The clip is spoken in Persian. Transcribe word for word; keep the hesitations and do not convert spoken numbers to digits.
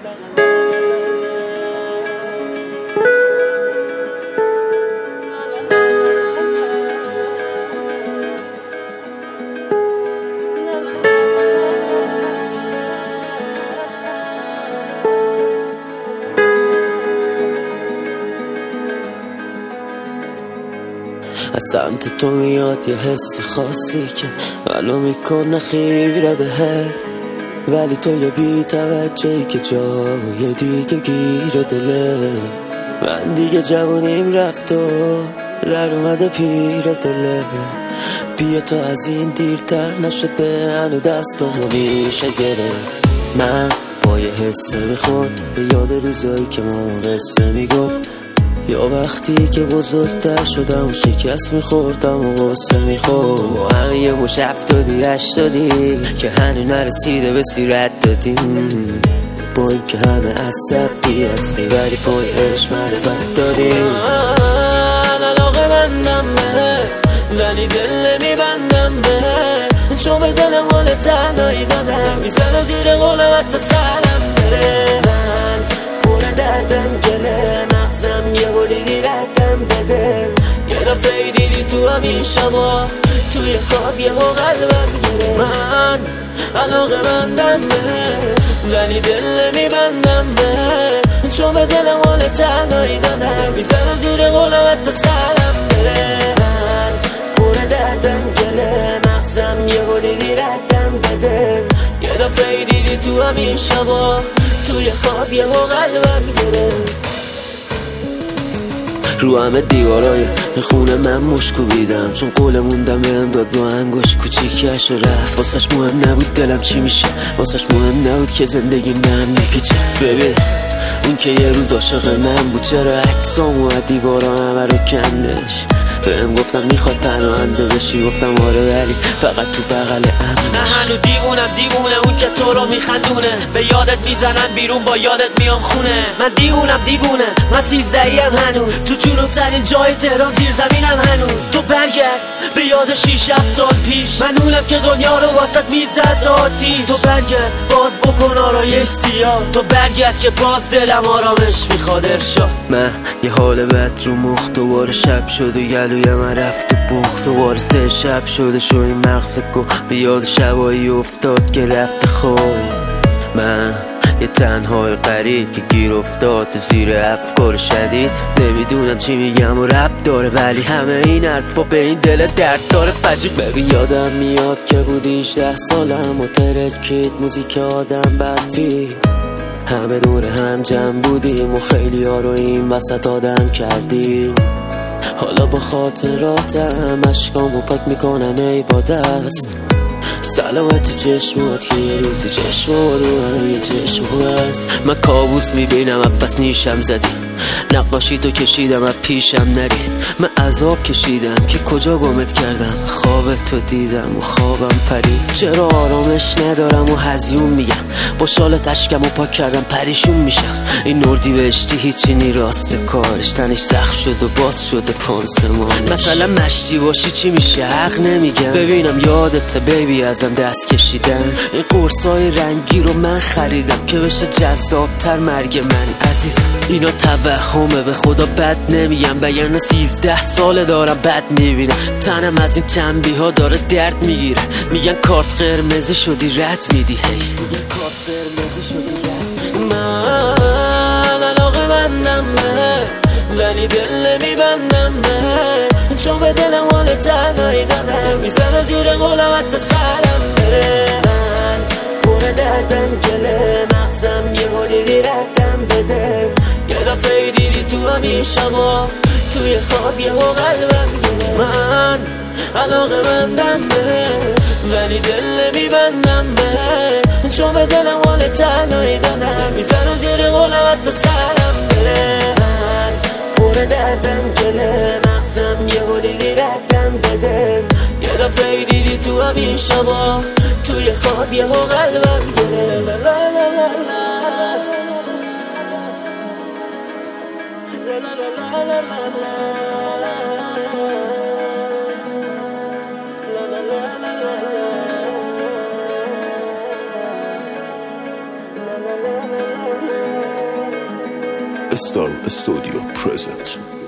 از سمت تو میاد یه حس خاصی که ولو میکنه خیره بهت، ولی تو یه بی توجهی که جای دیگه گیره دله. من دیگه جوونیم رفت و در اومده پیر دله. بیا تو از این دیرتر نشده، هنو دستامو میشه گرفت. من با یه حسه میخورد به یاد روزایی که ما قصه میگفت، یا وقتی که بزرگتر شدم و شکست میخوردم و غصه میخورد. و همه یه مش هفتادی هشتادی که هنو نرسیده به سیرت دادیم، با این که همه عصبی هستی ولی پای عشق معرفت داریم. من علاقه بندم به ولی دل نمیبندم به، چون به دلم حال تنهایی دادم، میزنم زیر قولم حتی سرم بره. من پر دردم گله، مغزم یه بولیدی ردم بده. یه دفعه دیدی تو همین شبا توی خواب یه ها قلبم گره. من علاقه بندم به ولی دل نمیبندم به، چون به دلم حال تنهایی دادم، میزنم زیر قولم حتی سرم بره. من پر دردم گله، مغزم یه بولیدی ردم بده. یه دفعه دیدی تو همین شبا توی خواب یه ها قلبم گره. رو همه دیوارای خونه من مشکو بیدم، چون قول موندم بهم داد با انگوش کوچیکش و رفت. واسش مهم نبود دلم چی میشه، واسش مهم نبود که زندگی من میپیچه. ببین اون که یه روز عاشق من بود، چرا عکسامو از دیوارا همه رو کندش. بهم گفتم میخواد پناهنده بشی، گفتم آره ولی فقط تو بغل امنش. نه هنو دیوونم دیوونه اون که تو رو میخندونه، به یادت میزنم بیرون با یادت میام خونه. من دیوونم دیوونه من سیزدهیم هنوز، تو جنوبترین جای تهران زیر زمینم هنوز. تو برگرد به یاد شیش هفت سال پیش، من اونم که دنیا رو واسط میزد آتی. تو برگرد باز بکن آرایش سیاه، تو برگرد که باز دلم آرامش میخواد ارشاد. من یه حال بد رو مخ، دوباره شب شد و گلوی من رفت و بخت. دوباره سه شب شده شو این مغز گو، به یاد شبایی افتاد که رفت خواب. من یه تنهای قریب که گیر افتاد تو زیر افکار شدید، نمیدونم چی میگم و رب داره، ولی همه این حرفا به این دل درد داره فجیب. بگی یادم میاد که بودی هجده سالم و ترکید موزیک آدم برفی، همه دور هم جمع بودیم و خیلی ها رو این وسط آدم کردیم. حالا با خاطراتم اشکامو پاک میکنم ای با دست، سلامت چشمات که یه روزی چشمات رو همه یه چشم هست. من کابوس میبینم پس نیشم زدی، نقاشی تو کشیدم از پیشم نری. من عذاب کشیدم که کجا گمت کردم، خواب تو دیدم و خوابم پرید. چرا آرامش ندارم و هزیون میگم، با شال تشکم و پاک کردم پریشون میشم. این نردی بهشتی هیچی نی راست کارش، تنش زخم شد و باز شده پانسمانش. مثلا مشتی باشی چی میشه حق نمیگم، ببینم یادت بیبی ازم دست کشیدم. این قرصای رنگی رو من خریدم که بشه جذابتر مرگ من عزیزم. اینا توهمه به خدا بد نمیگم، بگرنه سیزده ساله دارم بد میبینم. تنم از این تنبیه ها داره درد میگیره، میگن کارت قرمزی شدی رد میدی. هی میگن کارت قرمزی شدی رد. من علاقه بندم به ولی دل نمیبندم به، چون به دلم حال تنهایی دادم، میزنم زیر قولم حتی سرم بره. من پر دردم گله، مغزم یه بولیدی ردم بده. یه دفعه دیدی تو همین شبا توی خواب یه ها قلبم گره. من علاقه بندم به ولی دل نمیبندم به، چون به دلم حال تنهایی دادم، میزنم زیر قولم حتی سرم بره. من پر دردم گله، مغزم یه بولیدی ردم بده. یه دفعه دیدی تو همین شبا توی خواب یه ها قلبم گره. La la la la la. Star Studio present.